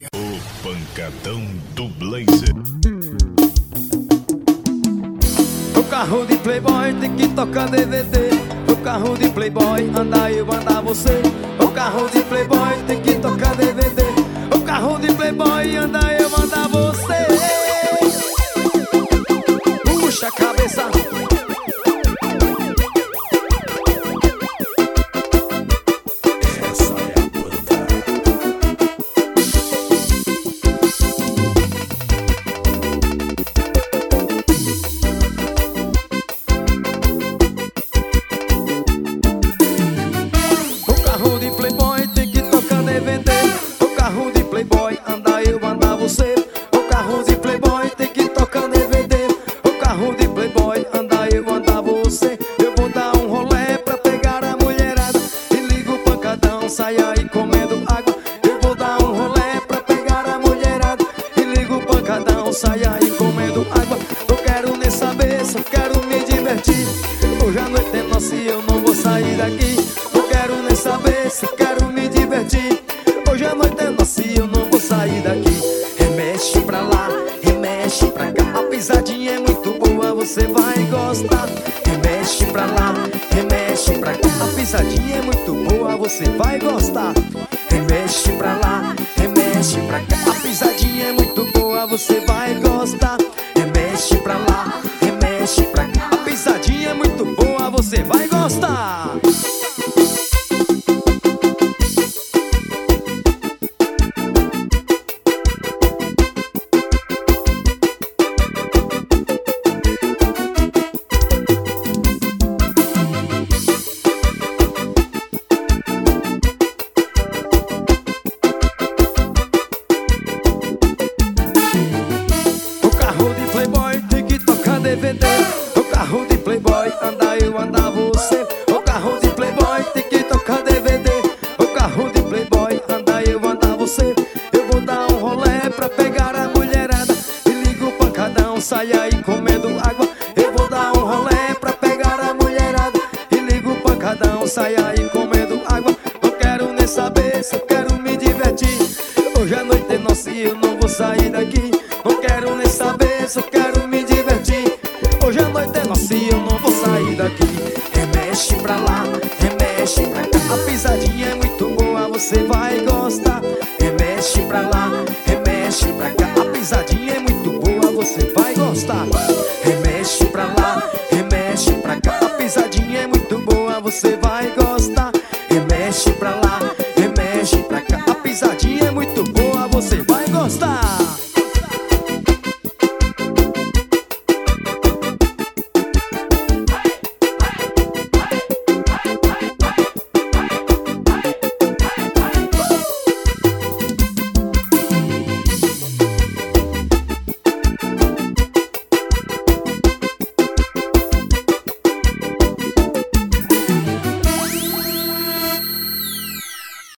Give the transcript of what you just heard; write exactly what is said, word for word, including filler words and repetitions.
O pancadão do Blazer. O carro de playboy tem que tocar D V D. O carro de playboy anda eu, anda você. O carro de playboy tem que tocar D V D. O carro de playboy anda eu, anda você. Puxa a cabeça. Playboy anda eu, anda você. O carro de playboy tem que tocar D V D. O carro de playboy anda eu, anda você. Eu vou dar um rolê pra pegar a mulherada e ligo o pancadão, sai aí comendo água. Eu vou dar um rolê pra pegar a mulherada e ligo o pancadão, sai aí comendo água. Eu quero nem saber, só quero me divertir. Hoje a noite é nossa e eu não vou sair daqui. Eu quero nem saber, só quero me divertir. Hoje a noite é nossa e eu não vou sair daqui. Remexe pra lá, remexe pra cá. A pisadinha é muito boa, você vai gostar. Remexe pra lá, remexe pra cá. A pisadinha é muito boa, você vai gostar. Remexe pra lá, remexe pra cá. A pisadinha é muito boa, você vai gostar. Remexe pra lá, remexe pra cá. A pisadinha é muito boa, você vai gostar. D V D. O carro de playboy anda eu, anda você. O carro de playboy tem que tocar D V D. O carro de playboy anda eu, anda você. Eu vou dar um rolê pra pegar a mulherada e ligo o pancadão, sai aí comendo água. Eu vou dar um rolê pra pegar a mulherada e ligo o pancadão, sai aí comendo água. Não quero nem saber, só quero me divertir. Hoje a noite é nossa e eu não vou sair daqui.